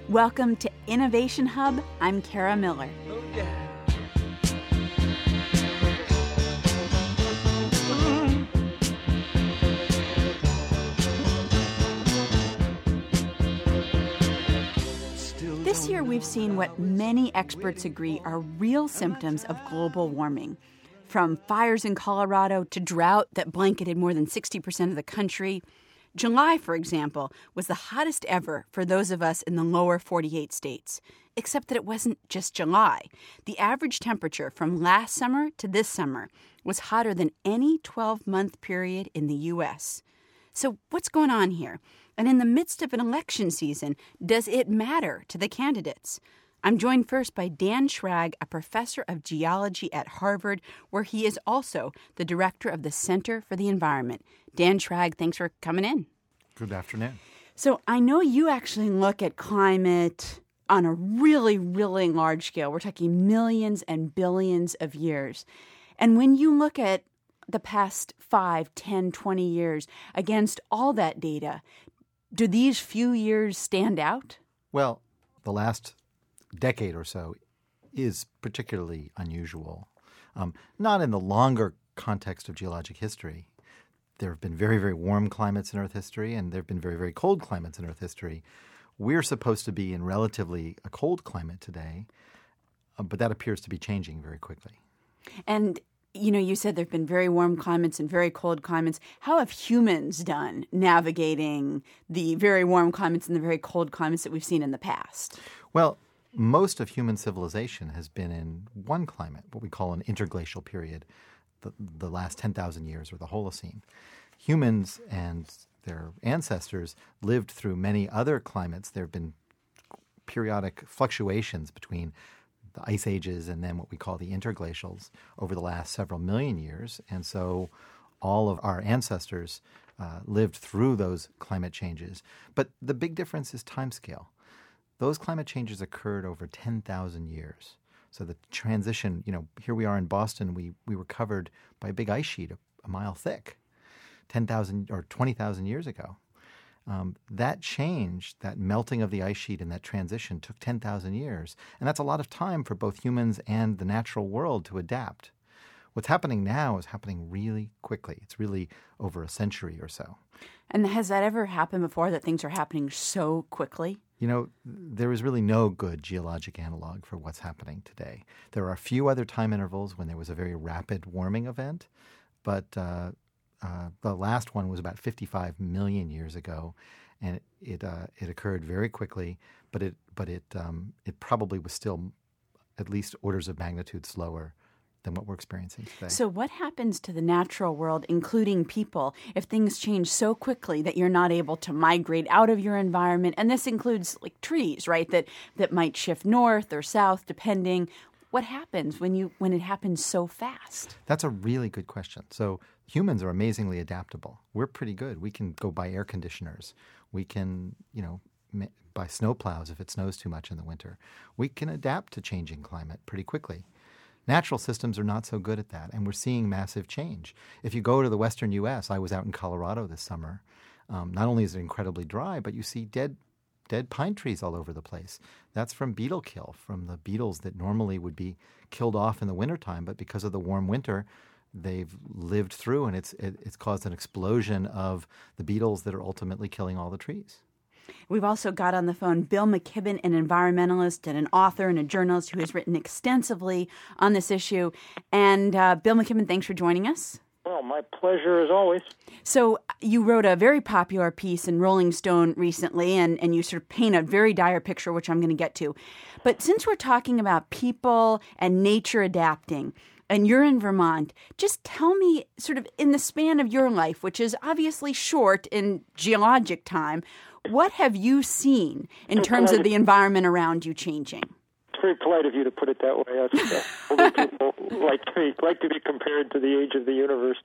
Welcome to Innovation Hub. I'm Kara Miller. Oh, yeah. This year, we've seen what many experts agree are real symptoms of global warming. From fires in Colorado to drought that blanketed more than 60% of the country. July, for example, was the hottest ever for those of us in the lower 48 states. Except that it wasn't just July. The average temperature from last summer to this summer was hotter than any 12-month period in the U.S. So what's going on here? And in the midst of an election season, does it matter to the candidates? I'm joined first by Dan Schrag, a professor of geology at Harvard, where he is also the director of the Center for the Environment. Dan Schrag, thanks for coming in. Good afternoon. So I know you actually look at climate on a really, really large scale. We're talking millions and billions of years. And when you look at the past 5, 10, 20 years against all that data, do these few years stand out? Well, the last decade or so is particularly unusual. Not in the longer context of geologic history. There have been very, very warm climates in Earth history, and there have been very, very cold climates in Earth history. We're supposed to be in relatively a cold climate today, but that appears to be changing very quickly. And you said there have been very warm climates and very cold climates. How have humans done navigating the very warm climates and the very cold climates that we've seen in the past? Well, most of human civilization has been in one climate, what we call an interglacial period, the last 10,000 years or the Holocene. Humans and their ancestors lived through many other climates. There have been periodic fluctuations between the ice ages and then what we call the interglacials over the last several million years. And so all of our ancestors lived through those climate changes. But the big difference is timescale. Those climate changes occurred over 10,000 years. So the transition, here we are in Boston, we were covered by a big ice sheet a mile thick 10,000 or 20,000 years ago. That change, that melting of the ice sheet and that transition took 10,000 years. And that's a lot of time for both humans and the natural world to adapt. What's happening now is happening really quickly. It's really over a century or so. And has that ever happened before, that things are happening so quickly? There is really no good geologic analog for what's happening today. There are a few other time intervals when there was a very rapid warming event, but the last one was about 55 million years ago, and it occurred very quickly, but it probably was still at least orders of magnitude slower than what we're experiencing today. So what happens to the natural world, including people, if things change so quickly that you're not able to migrate out of your environment? And this includes like trees, right, that might shift north or south depending. What happens when it happens so fast? That's a really good question. So humans are amazingly adaptable. We're pretty good. We can go buy air conditioners. We can, buy snowplows if it snows too much in the winter. We can adapt to changing climate pretty quickly. Natural systems are not so good at that, and we're seeing massive change. If you go to the western U.S., I was out in Colorado this summer. Not only is it incredibly dry, but you see dead pine trees all over the place. That's from beetle kill, from the beetles that normally would be killed off in the wintertime, but because of the warm winter, they've lived through, and it's caused an explosion of the beetles that are ultimately killing all the trees. We've also got on the phone Bill McKibben, an environmentalist and an author and a journalist who has written extensively on this issue. And Bill McKibben, thanks for joining us. Well, my pleasure as always. So you wrote a very popular piece in Rolling Stone recently, and you sort of paint a very dire picture, which I'm going to get to. But since we're talking about people and nature adapting, and you're in Vermont, just tell me sort of in the span of your life, which is obviously short in geologic time, what have you seen in terms of the environment around you changing? It's very polite of you to put it that way. Older people like to be compared to the age of the universe.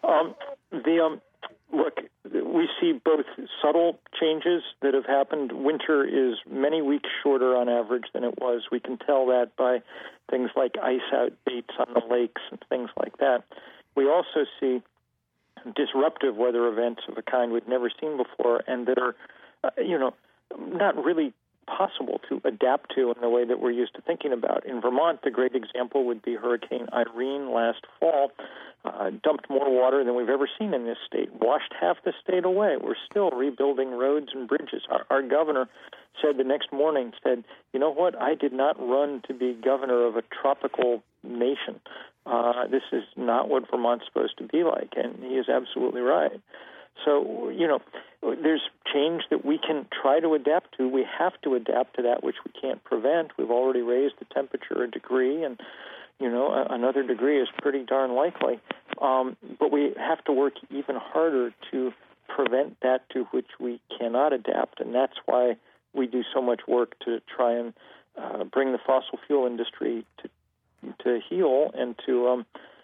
Look, we see both subtle changes that have happened. Winter is many weeks shorter on average than it was. We can tell that by things like ice out dates on the lakes and things like that. We also see disruptive weather events of a kind we've never seen before and that are, not really possible to adapt to in the way that we're used to thinking about. In Vermont, the great example would be Hurricane Irene last fall. Dumped more water than we've ever seen in this state, washed half the state away. We're still rebuilding roads and bridges. Our governor said the next morning, you know what, I did not run to be governor of a tropical nation. This is not what Vermont's supposed to be like, and he is absolutely right. So, there's change that we can try to adapt to. We have to adapt to that which we can't prevent. We've already raised the temperature a degree, and another degree is pretty darn likely. But we have to work even harder to prevent that to which we cannot adapt, and that's why we do so much work to try and bring the fossil fuel industry to heal and to,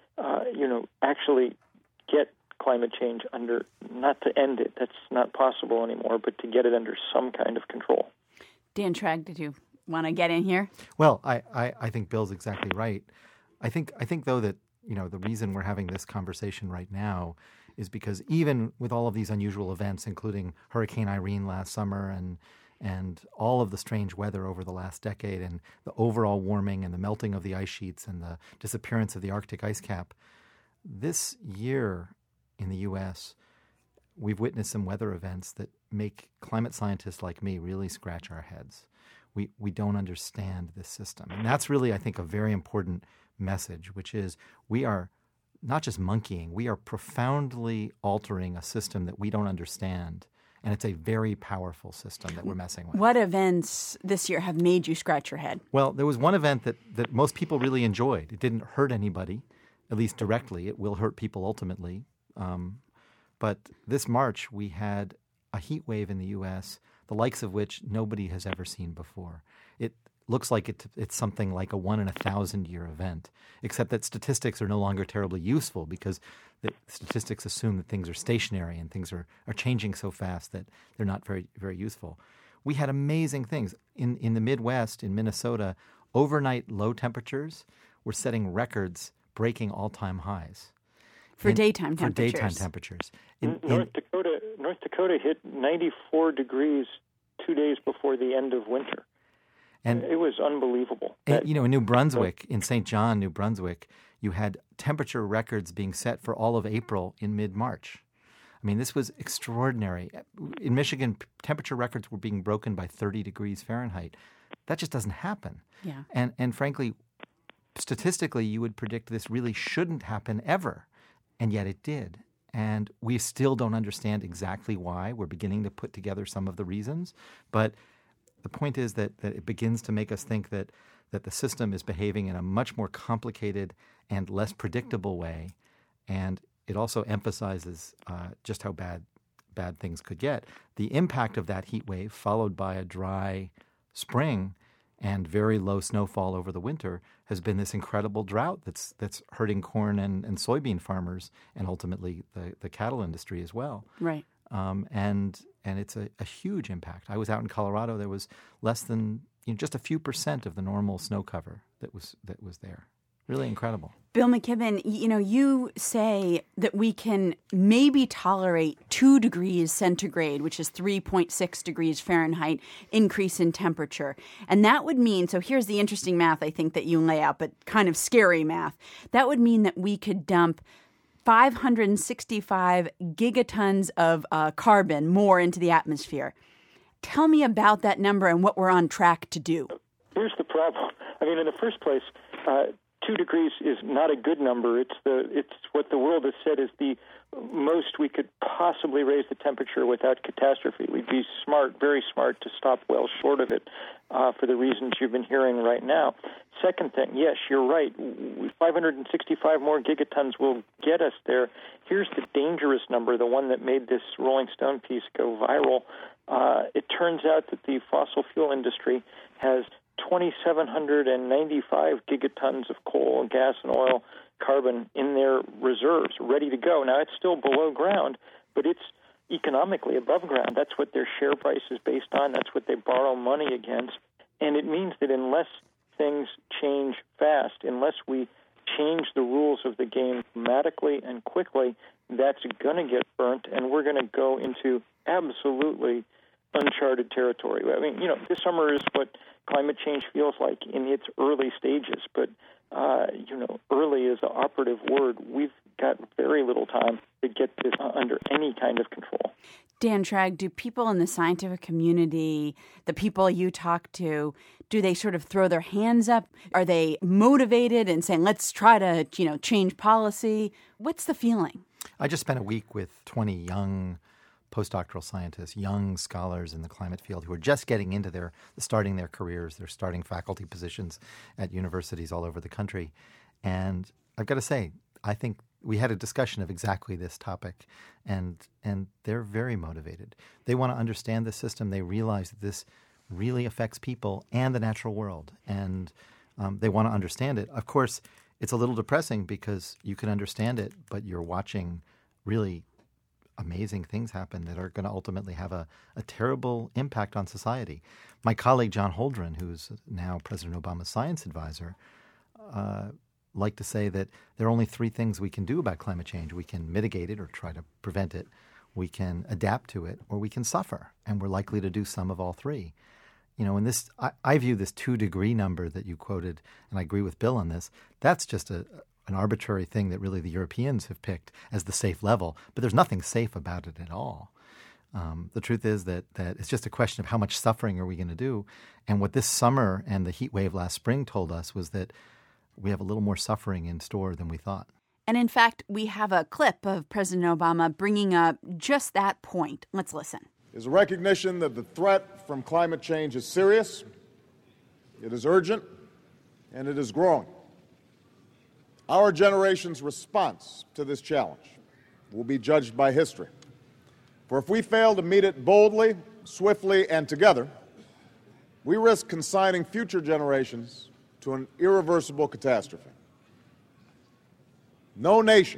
actually get climate change under, not to end it, that's not possible anymore, but to get it under some kind of control. Dan Tragg, did you want to get in here? Well, I think Bill's exactly right. I think though that the reason we're having this conversation right now is because even with all of these unusual events, including Hurricane Irene last summer and all of the strange weather over the last decade and the overall warming and the melting of the ice sheets and the disappearance of the Arctic ice cap, this year in the U.S., we've witnessed some weather events that make climate scientists like me really scratch our heads. We don't understand this system. And that's really, I think, a very important message, which is we are not just monkeying, we are profoundly altering a system that we don't understand. And it's a very powerful system that we're messing with. What events this year have made you scratch your head? Well, there was one event that most people really enjoyed. It didn't hurt anybody, at least directly. It will hurt people ultimately. But this March, we had a heat wave in the U.S., the likes of which nobody has ever seen before. It looks like it's something like a 1 in 1,000-year event, except that statistics are no longer terribly useful because the statistics assume that things are stationary and things are changing so fast that they're not very, very useful. We had amazing things. In the Midwest, in Minnesota, overnight low temperatures were setting records, breaking all-time highs. For daytime temperatures. North Dakota hit 94 degrees 2 days before the end of winter. And it was unbelievable. And, in New Brunswick, in St. John, New Brunswick, you had temperature records being set for all of April in mid-March. I mean, this was extraordinary. In Michigan, temperature records were being broken by 30 degrees Fahrenheit. That just doesn't happen. Yeah. And frankly, statistically, you would predict this really shouldn't happen ever. And yet it did. And we still don't understand exactly why. We're beginning to put together some of the reasons. But the point is that it begins to make us think that the system is behaving in a much more complicated and less predictable way. And it also emphasizes just how bad things could get. The impact of that heat wave, followed by a dry spring and very low snowfall over the winter, has been this incredible drought that's hurting corn and soybean farmers and ultimately the cattle industry as well. Right. And it's a huge impact. I was out in Colorado. There was less than just a few % of the normal snow cover that was there. Really incredible. Bill McKibben, you say that we can maybe tolerate 2 degrees centigrade, which is 3.6 degrees Fahrenheit, increase in temperature. And that would mean, so here's the interesting math I think that you lay out, but kind of scary math. That would mean that we could dump 565 gigatons of carbon more into the atmosphere. Tell me about that number and what we're on track to do. Here's the problem. I mean, in the first place, 2 degrees is not a good number. It's what the world has said is the most we could possibly raise the temperature without catastrophe. We'd be smart, very smart, to stop well short of it for the reasons you've been hearing right now. Second thing, yes, you're right. 565 more gigatons will get us there. Here's the dangerous number, the one that made this Rolling Stone piece go viral. It turns out that the fossil fuel industry has 2,795 gigatons of coal, gas, and oil carbon in their reserves, ready to go. Now, it's still below ground, but it's economically above ground. That's what their share price is based on. That's what they borrow money against. And it means that unless things change fast, unless we change the rules of the game dramatically and quickly, that's going to get burnt, and we're going to go into absolutely uncharted territory. I mean, this summer is what climate change feels like in its early stages, but early is the operative word. We've got very little time to get this under any kind of control. Dan Tragg, do people in the scientific community, the people you talk to, do they sort of throw their hands up? Are they motivated and saying, let's try to, change policy? What's the feeling? I just spent a week with 20 young postdoctoral scientists, young scholars in the climate field who are just getting into starting their careers. They're starting faculty positions at universities all over the country. And I've got to say, I think we had a discussion of exactly this topic, and they're very motivated. They want to understand the system. They realize that this really affects people and the natural world, and they want to understand it. Of course, it's a little depressing because you can understand it, but you're watching really amazing things happen that are going to ultimately have a terrible impact on society. My colleague John Holdren, who's now President Obama's science advisor, like to say that there are only three things we can do about climate change. We can mitigate it or try to prevent it. We can adapt to it, or we can suffer. And we're likely to do some of all three. And this, I view this 2-degree number that you quoted, and I agree with Bill on this. That's just an arbitrary thing that really the Europeans have picked as the safe level. But there's nothing safe about it at all. The truth is that it's just a question of how much suffering are we going to do. And what this summer and the heat wave last spring told us was that we have a little more suffering in store than we thought. And in fact, we have a clip of President Obama bringing up just that point. Let's listen. Is a recognition that the threat from climate change is serious, it is urgent, and it is growing. Our generation's response to this challenge will be judged by history. For if we fail to meet it boldly, swiftly, and together, we risk consigning future generations to an irreversible catastrophe. No nation,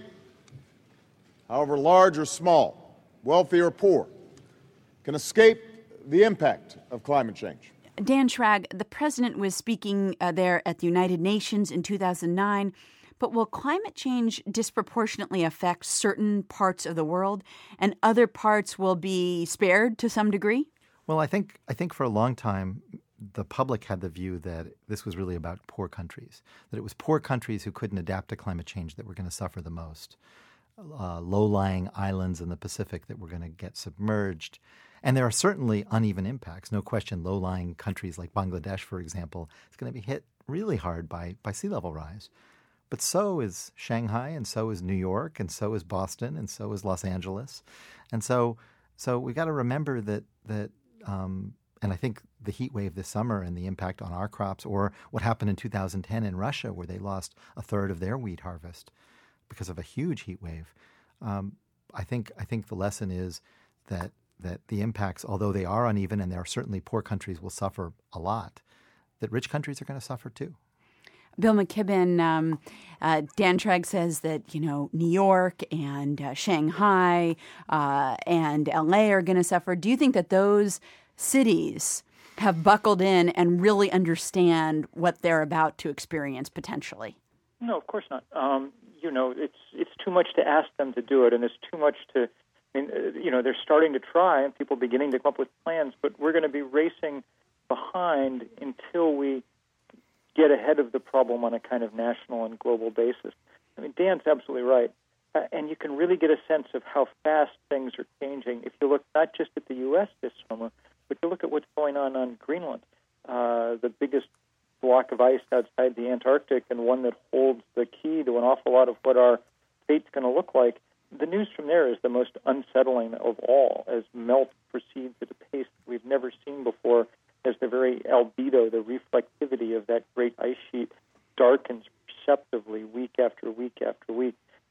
however large or small, wealthy or poor, can escape the impact of climate change. Dan Tragg, the president was speaking there at the United Nations in 2009, but will climate change disproportionately affect certain parts of the world and other parts will be spared to some degree? Well, I think for a long time, the public had the view that this was really about poor countries, that it was poor countries who couldn't adapt to climate change that were going to suffer the most, low-lying islands in the Pacific that were going to get submerged. And there are certainly uneven impacts. No question, low-lying countries like Bangladesh, for example, is going to be hit really hard by sea level rise. But so is Shanghai, and so is New York, and so is Boston, and so is Los Angeles. And so we've got to remember that and I think the heat wave this summer and the impact on our crops, or what happened in 2010 in Russia where they lost a third of their wheat harvest because of a huge heat wave. I think the lesson is that the impacts, although they are uneven and there are certainly poor countries will suffer a lot, that rich countries are going to suffer too. Bill McKibben, Dan Tragg says that, New York and Shanghai and LA are going to suffer. Do you think that those cities have buckled in and really understand what they're about to experience potentially? No, of course not. It's too much to ask them to do it, and it's too much to. They're starting to try, and people are beginning to come up with plans, but we're going to be racing behind until we get ahead of the problem on a kind of national and global basis. Dan's absolutely right. And you can really get a sense of how fast things are changing if you look not just at the U.S. this summer, but you look at what's going on Greenland, the biggest block of ice outside the Antarctic and one that holds the key to an awful lot of what our fate's going to look like. The news from there is the most unsettling of all, as melt proceeds at a pace we've never seen before, as the very albedo, the reflectivity of that great ice sheet darkens perceptibly week after week after week.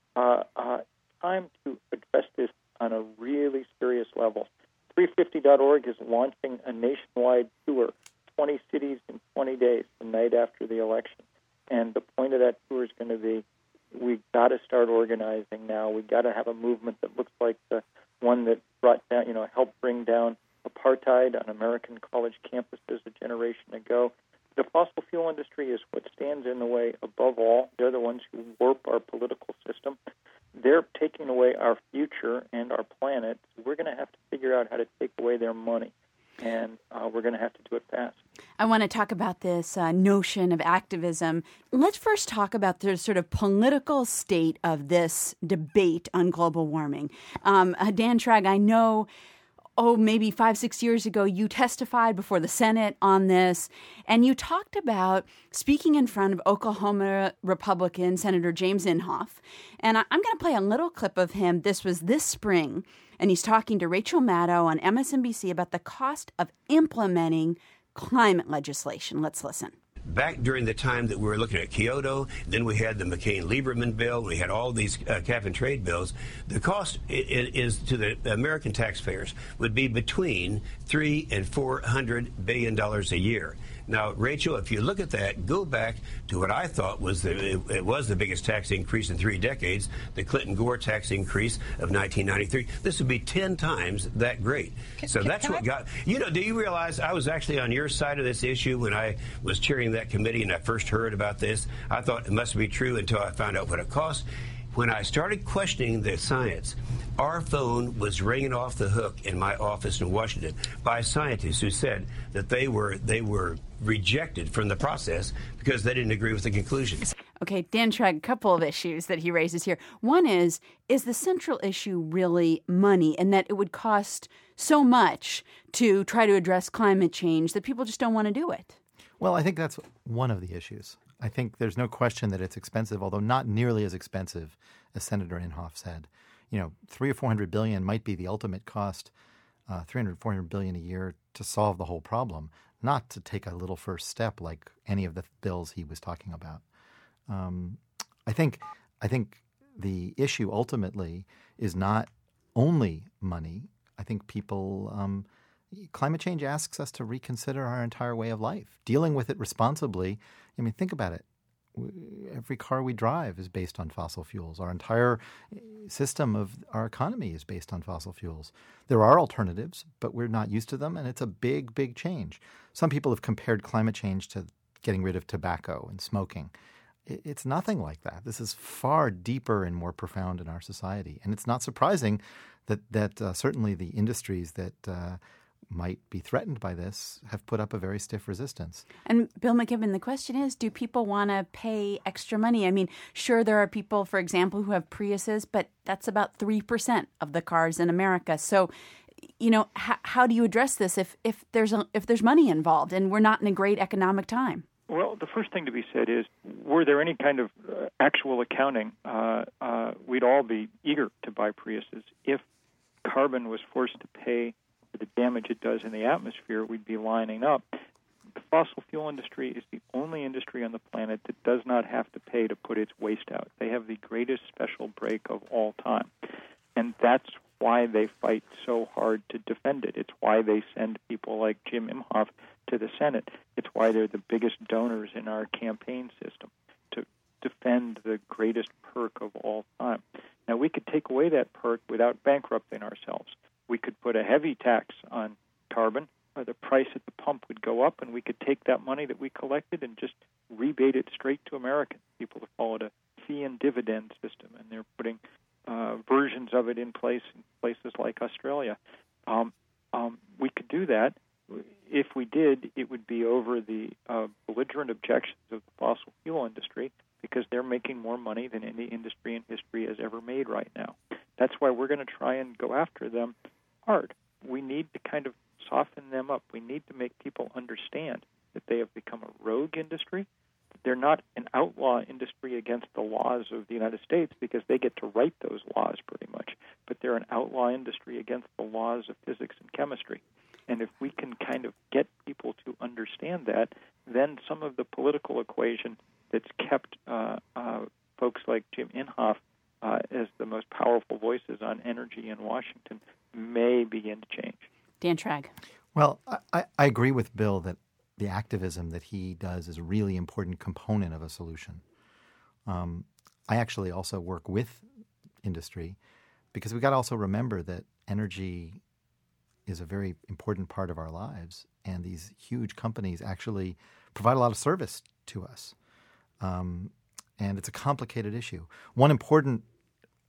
Time to address this on a really serious level. 350.org is launching a nationwide tour, 20 cities in 20 days, the night after the election. And the point of that tour is going to be, we've got to start organizing now. We've got to have a movement that looks like the one that brought down, helped bring down apartheid on American college campuses a generation ago. The fossil fuel industry is what stands in the way above all. They're the ones who warp our political system. They're taking away our future and our planet. We're going to have to figure out how to take away their money. and we're going to have to do it fast. I want to talk about this notion of activism. Let's first talk about the sort of political state of this debate on global warming. Dan Tragg, I know, maybe 5-6 years ago, you testified before the Senate on this, and you talked about speaking in front of Oklahoma Republican Senator James Inhofe. And I'm going to play a little clip of him. This was this spring, and he's talking to Rachel Maddow on MSNBC about the cost of implementing climate legislation. Let's listen. Back during the time that we were looking at Kyoto, then we had the McCain-Lieberman bill, we had all these cap-and-trade bills. The cost is to the American taxpayers would be between $300 and $400 billion a year. Now, Rachel, if you look at that, go back to what I thought was it was the biggest tax increase in 3 decades, the Clinton-Gore tax increase of 1993. This would be 10 times that great. So that's what got, do you realize I was actually on your side of this issue when I was chairing that committee and I first heard about this? I thought it must be true until I found out what it cost. When I started questioning the science, our phone was ringing off the hook in my office in Washington by scientists who said that they were rejected from the process because they didn't agree with the conclusions. Okay, Dan Tragg, a couple of issues that he raises here. One is the central issue really money, and that it would cost so much to try to address climate change that people just don't want to do it? Well, I think that's one of the issues. I think there's no question that it's expensive, although not nearly as expensive as Senator Inhofe said. $300 or $400 billion might be the ultimate cost, $300, $400 billion a year to solve the whole problem, not to take a little first step like any of the bills he was talking about. I think the issue ultimately is not only money. I think people climate change asks us to reconsider our entire way of life, dealing with it responsibly. I mean, think about it. Every car we drive is based on fossil fuels. Our entire system of our economy is based on fossil fuels. There are alternatives, but we're not used to them, and it's a big, big change. Some people have compared climate change to getting rid of tobacco and smoking. It's nothing like that. This is far deeper and more profound in our society. And it's not surprising that certainly the industries that might be threatened by this have put up a very stiff resistance. And Bill McKibben, the question is, do people want to pay extra money? I mean, sure, there are people, for example, who have Priuses, but that's about 3% of the cars in America. So, how do you address this if there's money involved and we're not in a great economic time? Well, the first thing to be said is, were there any kind of actual accounting, we'd all be eager to buy Priuses. If carbon was forced to pay for the damage it does in the atmosphere, we'd be lining up. The fossil fuel industry is the only industry on the planet that does not have to pay to put its waste out. They have the greatest special break of all time. And that's why they fight so hard to defend it. It's why they send people like Jim Inhofe to the Senate. It's why they're the biggest donors in our campaign system, to defend the greatest perk of all time. Now, we could take away that perk without bankrupting ourselves. We could put a heavy tax on carbon, or the price at the pump would go up, and we could take that money that we collected and just rebate it straight to Americans. People have followed a fee and dividend system, and they're putting versions of it in place in places like Australia. We could do that. If we did, it would be over the belligerent objections of the fossil fuel industry, because they're making more money than any industry in history has ever made right now. That's why we're going to try and go after them hard. We need to kind of soften them up. We need to make people understand that they have become a rogue industry. They're not an outlaw industry against the laws of the United States, because they get to write those laws pretty much, but they're an outlaw industry against the laws of physics and chemistry. And if we can kind of get people to understand that, then some of the political equation that's kept folks like Jim Inhofe as the most powerful voices on energy in Washington may begin to change. Dan Tragg. Well, I agree with Bill that the activism that he does is a really important component of a solution. I actually also work with industry, because we got to also remember that energy is a very important part of our lives, and these huge companies actually provide a lot of service to us. And it's a complicated issue. One important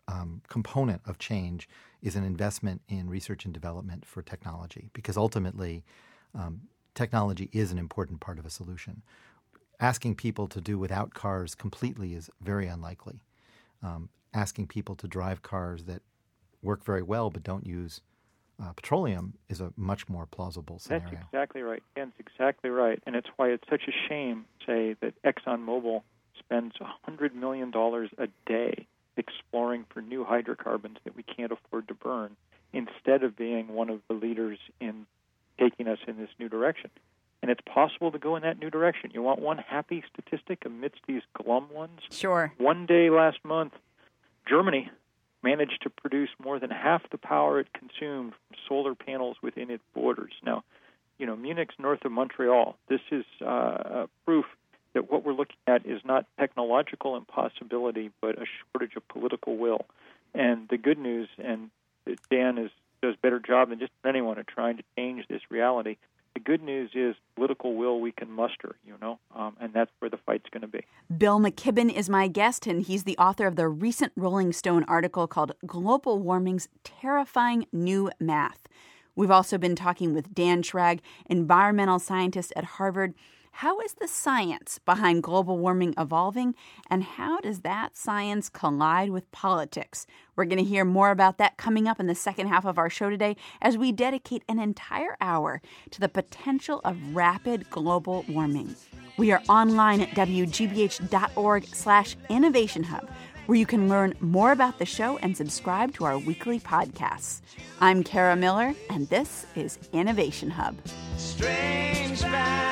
component of change is an investment in research and development for technology, because ultimately technology is an important part of a solution. Asking people to do without cars completely is very unlikely. Asking people to drive cars that work very well but don't use petroleum is a much more plausible scenario. That's exactly right. Dan's exactly right. And it's why it's such a shame, say, that ExxonMobil spends $100 million a day exploring for new hydrocarbons that we can't afford to burn, instead of being one of the leaders in taking us in this new direction. And it's possible to go in that new direction. You want one happy statistic amidst these glum ones? Sure. One day last month, Germany managed to produce more than half the power it consumed from solar panels within its borders. Now, Munich's north of Montreal. This is proof that what we're looking at is not technological impossibility, but a shortage of political will. And the good news, and Dan does a better job than just anyone at trying to change this reality, the good news is political will we can muster, and that's where the fight's going to be. Bill McKibben is my guest, and he's the author of the recent Rolling Stone article called Global Warming's Terrifying New Math. We've also been talking with Dan Schrag, environmental scientist at Harvard. How is the science behind global warming evolving, and how does that science collide with politics? We're going to hear more about that coming up in the second half of our show today as we dedicate an entire hour to the potential of rapid global warming. We are online at wgbh.org/Innovation Hub, where you can learn more about the show and subscribe to our weekly podcasts. I'm Kara Miller, and this is Innovation Hub. Strange man.